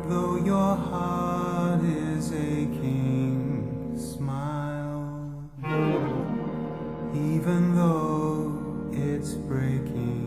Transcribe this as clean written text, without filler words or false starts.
Though your heart is aching, smile. Even though it's breaking,